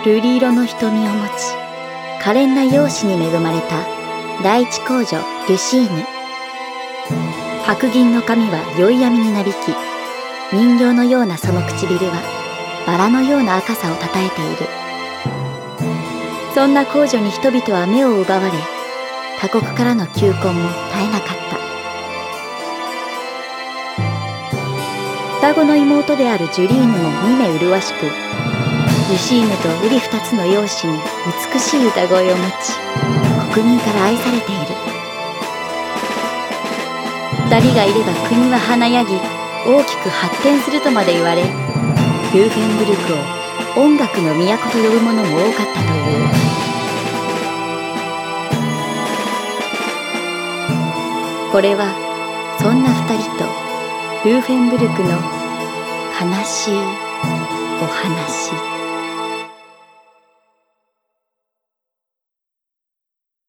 瑠璃色の瞳を持ち、可憐な容姿に恵まれた第一皇女リュシーヌ。白銀の髪は宵闇になびき、人形のようなその唇はバラのような赤さをたたえている。そんな皇女に人々は目を奪われ、他国からの求婚も絶えなかった。双子の妹であるジュリーヌも見目麗しく、リュシーヌと瓜二つの容姿に美しい歌声を持ち、国民から愛されている。二人がいれば国は華やぎ、大きく発展するとまで言われ、ルーフェンブルクを音楽の都と呼ぶ者も多かったという。これはそんな二人とルーフェンブルクの悲しいお話。